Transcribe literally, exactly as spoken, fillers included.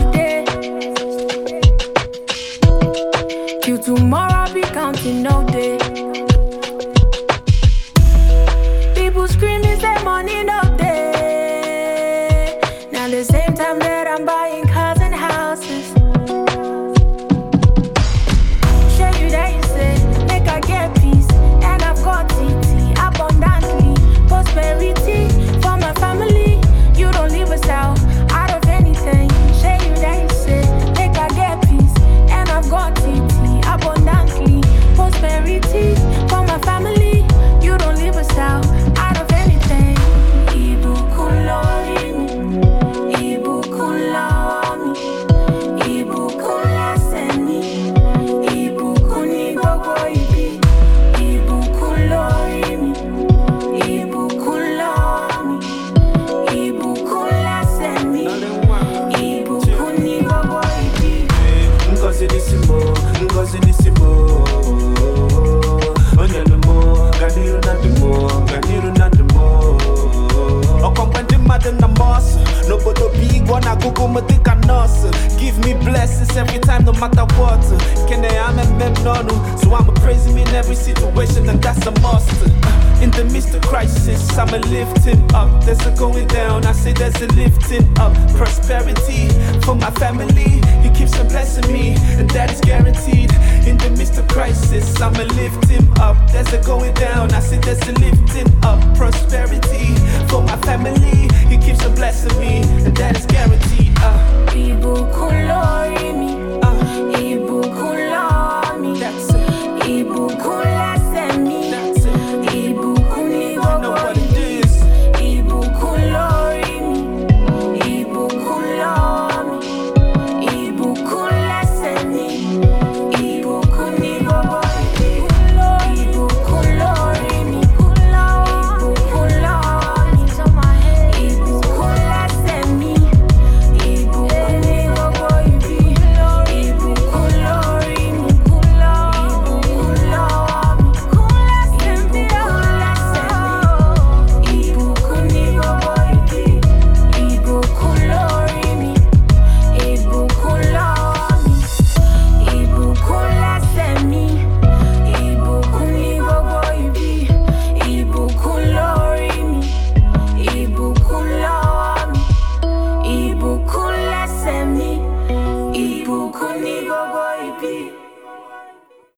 yesterday. Till tomorrow, I'll be counting all day. People screaming, say money no day. Now the same time that I'm buying cars and houses. Show you that you say, make I get peace, and I've got it abundantly. Prosperity for my family. You don't leave us out, out of anything. Show you that you say, make I get peace, and I've got it abundantly. Prosperity for my family. You don't leave us out, out of anything. Ibukun lórí mi, ibukun lọ́wọ́ mi, ibukun lẹ́sẹ̀ mi, ibukun ní gbogbo ibi. Ibukun lórí mi, ibukun lọ́wọ́ mi, ibukun lẹ́sẹ̀ mi, ibukun ní gbogbo ibi. Ngozi nisimo, Ngozi nisimo. Onyelumo, Ganiru nadumo, Ganiru nadumo. Okwambandi madam na moss. No bodo big one, I go me think I know. Give me blessings every time, no matter what. Can I am a nonu? So I'm praising me in every situation, and that's a must. In the midst of crisis, I'm a lifting up. There's a going down, I say there's a lifting up. Prosperity for my family, He keeps on blessing me, and that is guaranteed. In the midst of crisis, I'm a lifting up. There's a going down, I say there's a lifting up. Prosperity for my family, He keeps on blessing me, and that is guaranteed. Uh. Ibukun lórí mi, ibukun lọ́wọ́ mi, ibukun lẹ́sẹ̀ mi, ibukun ní gbogbo ibi. Ibukun lórí mi, ibukun lọ́wọ́ mi, ibukun lẹ́sẹ̀ mi, ibukun ní gbogbo ibi. Ibukun lórí mi, ibukun lọ́wọ́ mi, ibukun lẹ́sẹ̀ mi, ibukun ní gbogbo ibi. Ibukun lórí mi, ibukun lọ́wọ́ mi, ibukun lẹ́sẹ̀ mi, ibukun ní gbogbo ibi. Ibukun lórí mi, ibukun lọ́wọ́ mi, ibukun lẹ́sẹ̀ mi, ibukun ní gbogbo ibi. Ibukun lórí mi, ibukun lọ́wọ́ mi, ibukun lẹ́sẹ̀ mi, ibukun ní gbogbo ibi.